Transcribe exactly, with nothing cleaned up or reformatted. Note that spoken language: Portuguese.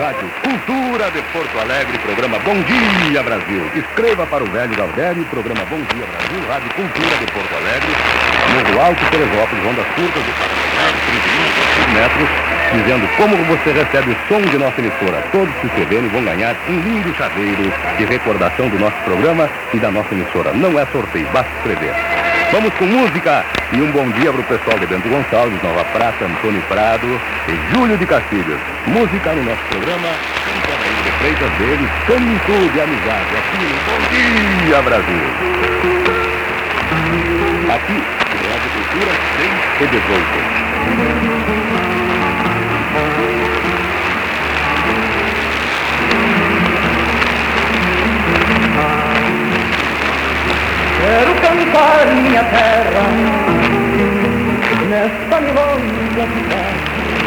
Rádio Cultura de Porto Alegre, programa Bom Dia Brasil. Escreva para o velho Galdério, programa Bom Dia Brasil, Rádio Cultura de Porto Alegre, Mundo Alto, Teresópolis, ondas curtas de trinta e um metros, dizendo como você recebe o som de nossa emissora. Todos que escreverem vão ganhar um lindo chaveiro de recordação do nosso programa e da nossa emissora. Não é sorteio, basta escrever. Vamos com música e um bom dia para o pessoal de Bento Gonçalves, Nova Prata, Antônio Prado e Júlio de Castilhos. Música no nosso programa, de Freitas deles, canto de amizade, aqui no Bom Dia Brasil. Aqui, no Rádio Cultura seis e dezoito. Quero cantar minha terra nesta milonga cidade.